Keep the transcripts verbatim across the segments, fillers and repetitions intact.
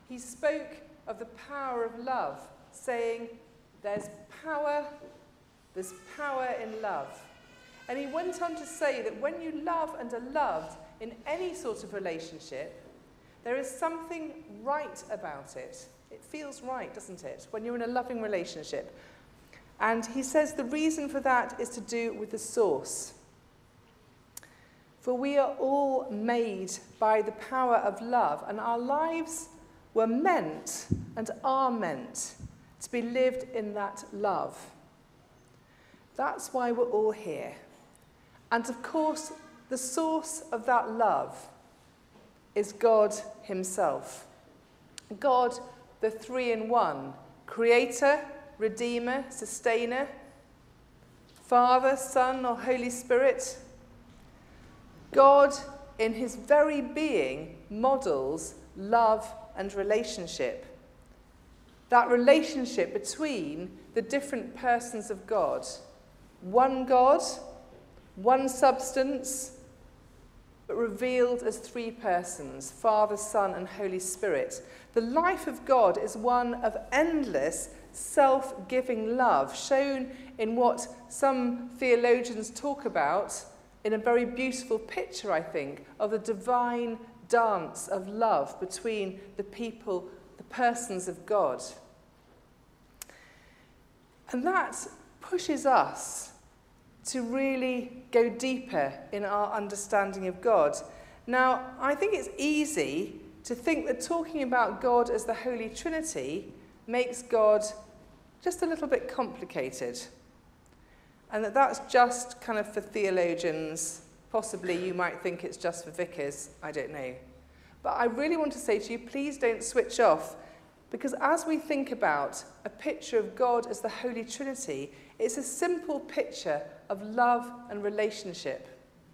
he spoke of the power of love, saying, there's power, there's power in love. And he went on to say that when you love and are loved in any sort of relationship, there is something right about it. It feels right, doesn't it, when you're in a loving relationship? And he says the reason for that is to do with the source. For we are all made by the power of love, and our lives were meant and are meant to be lived in that love. That's why we're all here. And of course, the source of that love is God himself. God, the three-in-one, creator, redeemer, sustainer, Father, Son, or Holy Spirit. God, in his very being, models love and relationship. That relationship between the different persons of God. One God, one substance, but revealed as three persons, Father, Son, and Holy Spirit. The life of God is one of endless self-giving love, shown in what some theologians talk about in a very beautiful picture, I think, of the divine dance of love between the people, the persons of God. And that pushes us to really go deeper in our understanding of God. Now, I think it's easy to think that talking about God as the Holy Trinity makes God just a little bit complicated. And that that's just kind of for theologians. Possibly you might think it's just for vicars, I don't know. But I really want to say to you, please don't switch off, because as we think about a picture of God as the Holy Trinity, it's a simple picture of love and relationship.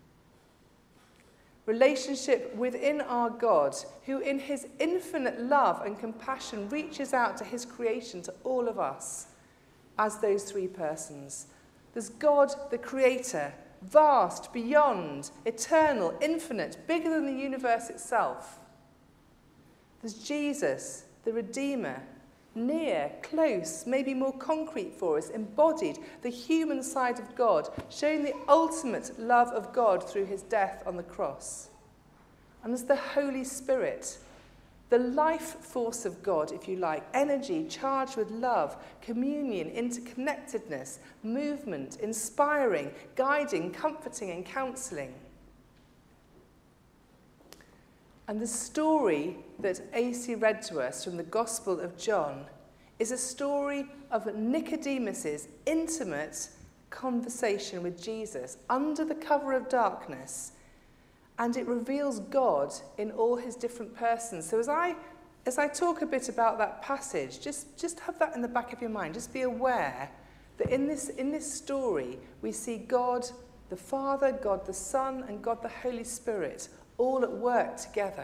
Relationship within our God, who in his infinite love and compassion reaches out to his creation, to all of us, as those three persons. There's God, the creator, vast, beyond, eternal, infinite, bigger than the universe itself. There's Jesus, the Redeemer, near, close, maybe more concrete for us, embodied, the human side of God, showing the ultimate love of God through his death on the cross. And there's the Holy Spirit, the life force of God, if you like, energy charged with love, communion, interconnectedness, movement, inspiring, guiding, comforting, and counselling. And the story that A C read to us from the Gospel of John is a story of Nicodemus's intimate conversation with Jesus under the cover of darkness. And it reveals God in all his different persons. So as I as I talk a bit about that passage, just, just have that in the back of your mind. Just be aware that in this, in this story, we see God the Father, God the Son, and God the Holy Spirit all at work together.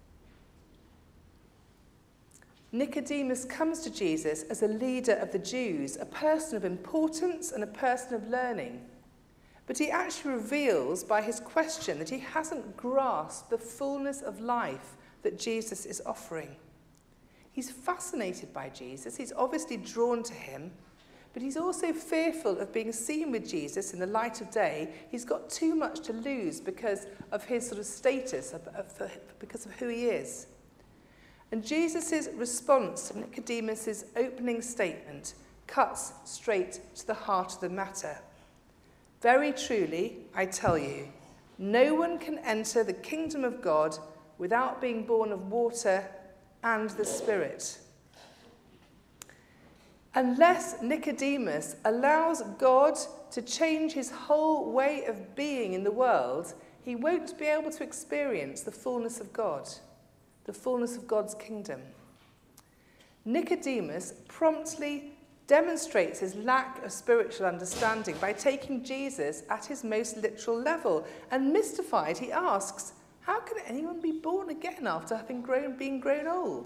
Nicodemus comes to Jesus as a leader of the Jews, a person of importance and a person of learning. But he actually reveals by his question that he hasn't grasped the fullness of life that Jesus is offering. He's fascinated by Jesus. He's obviously drawn to him, but he's also fearful of being seen with Jesus in the light of day. He's got too much to lose because of his sort of status, of, of, because of who he is. And Jesus' response to Nicodemus' opening statement cuts straight to the heart of the matter. Very truly, I tell you, no one can enter the kingdom of God without being born of water and the Spirit. Unless Nicodemus allows God to change his whole way of being in the world, he won't be able to experience the fullness of God, the fullness of God's kingdom. Nicodemus promptly demonstrates his lack of spiritual understanding by taking Jesus at his most literal level. And mystified, he asks, how can anyone be born again after having grown, being grown old?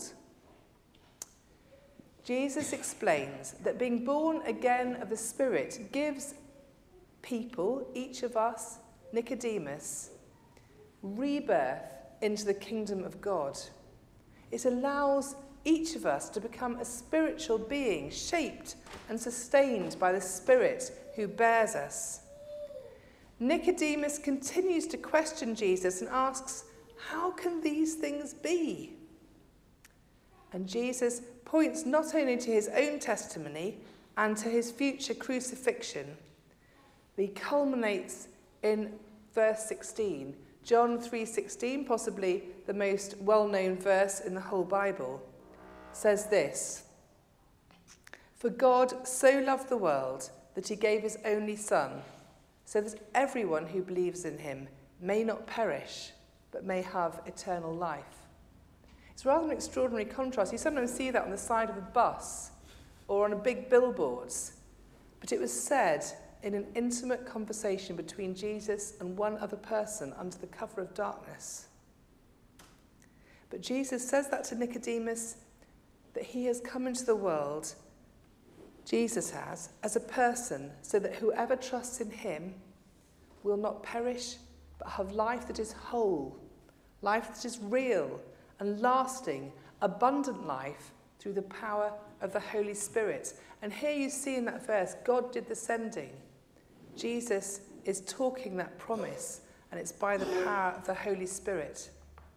Jesus explains that being born again of the Spirit gives people, each of us, Nicodemus, rebirth into the kingdom of God. It allows each of us to become a spiritual being, shaped and sustained by the Spirit who bears us. Nicodemus continues to question Jesus and asks, "How can these things be?" And Jesus points not only to his own testimony and to his future crucifixion, but he culminates in verse sixteen. John three sixteen, possibly the most well-known verse in the whole Bible, says this: "For God so loved the world that he gave his only Son, so that everyone who believes in him may not perish, but may have eternal life." It's rather an extraordinary contrast. You sometimes see that on the side of a bus or on a big billboards, but it was said in an intimate conversation between Jesus and one other person under the cover of darkness. But Jesus says that to Nicodemus, that he has come into the world, Jesus has, as a person, so that whoever trusts in him will not perish, but have life that is whole, life that is real and lasting, abundant life through the power of the Holy Spirit. And here you see in that verse, God did the sending. Jesus is talking that promise, and it's by the power of the Holy Spirit.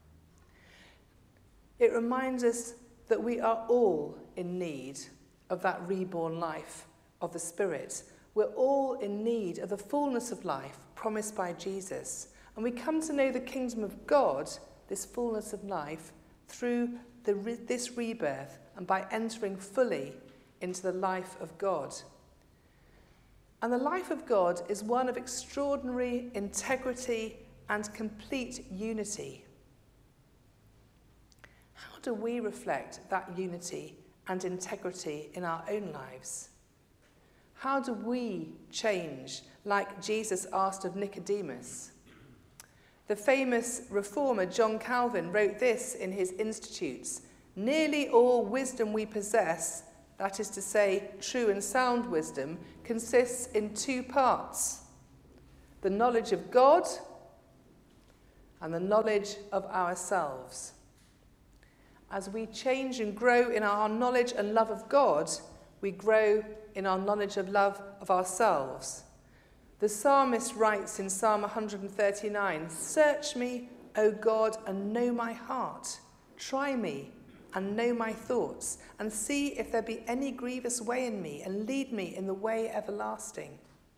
It reminds us that we are all in need of that reborn life of the Spirit. We're all in need of the fullness of life promised by Jesus. And we come to know the kingdom of God, this fullness of life, through the, this rebirth and by entering fully into the life of God. And the life of God is one of extraordinary integrity and complete unity. How do we reflect that unity and integrity in our own lives? How do we change like Jesus asked of Nicodemus? The famous reformer John Calvin wrote this in his Institutes: "Nearly all wisdom we possess, that is to say, true and sound wisdom, consists in two parts: the knowledge of God and the knowledge of ourselves." As we change and grow in our knowledge and love of God, we grow in our knowledge and love of ourselves. The psalmist writes in Psalm one thirty-nine, "Search me, O God, and know my heart. Try me and know my thoughts, and see if there be any grievous way in me, and lead me in the way everlasting."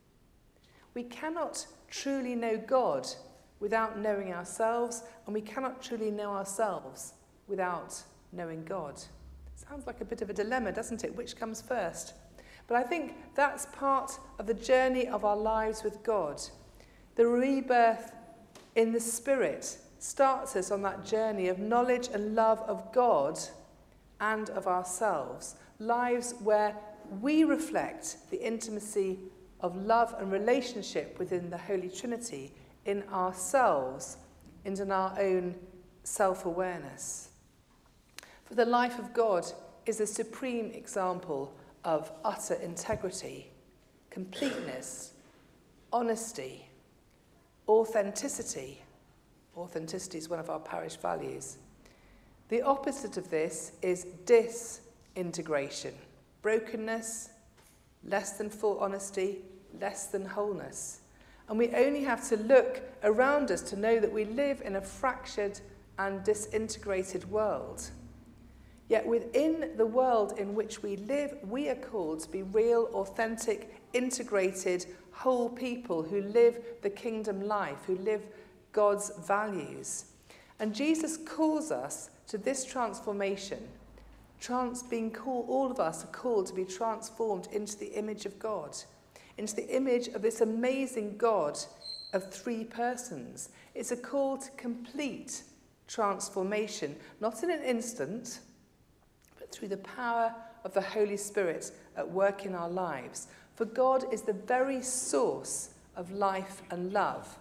We cannot truly know God without knowing ourselves, and we cannot truly know ourselves without knowing God. Sounds like a bit of a dilemma, doesn't it? Which comes first? But I think that's part of the journey of our lives with God. The rebirth in the Spirit starts us on that journey of knowledge and love of God and of ourselves. Lives where we reflect the intimacy of love and relationship within the Holy Trinity in ourselves and in our own self-awareness. For the life of God is a supreme example of utter integrity, completeness, honesty, authenticity. Authenticity is one of our parish values. The opposite of this is disintegration, brokenness, less than full honesty, less than wholeness. And we only have to look around us to know that we live in a fractured and disintegrated world. Yet within the world in which we live, we are called to be real, authentic, integrated, whole people who live the kingdom life, who live God's values. And Jesus calls us to this transformation. Trans being called, all of us are called to be transformed into the image of God, into the image of this amazing God of three persons. It's a call to complete transformation, not in an instant, but through the power of the Holy Spirit at work in our lives. For God is the very source of life and love.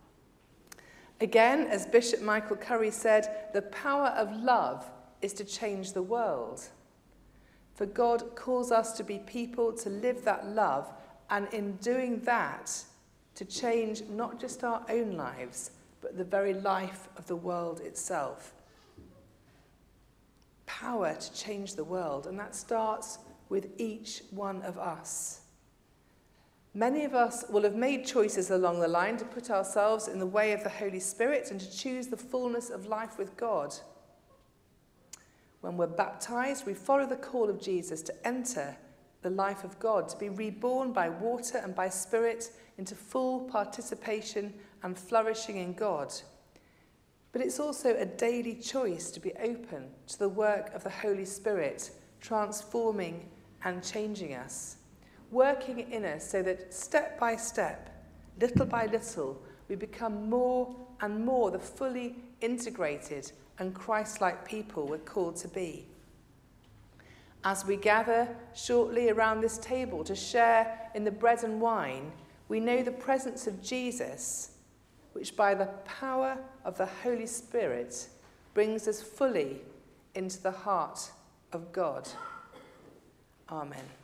Again, as Bishop Michael Curry said, the power of love is to change the world. For God calls us to be people to live that love, and in doing that, to change not just our own lives, but the very life of the world itself. power to change the world, and that starts with each one of us. Many of us will have made choices along the line to put ourselves in the way of the Holy Spirit and to choose the fullness of life with God. When we're baptized, we follow the call of Jesus to enter the life of God, to be reborn by water and by Spirit into full participation and flourishing in God. But it's also a daily choice to be open to the work of the Holy Spirit, transforming and changing us, working in us so that step by step, little by little, we become more and more the fully integrated and Christ-like people we're called to be. As we gather shortly around this table to share in the bread and wine, we know the presence of Jesus, which by the power of the Holy Spirit brings us fully into the heart of God. Amen.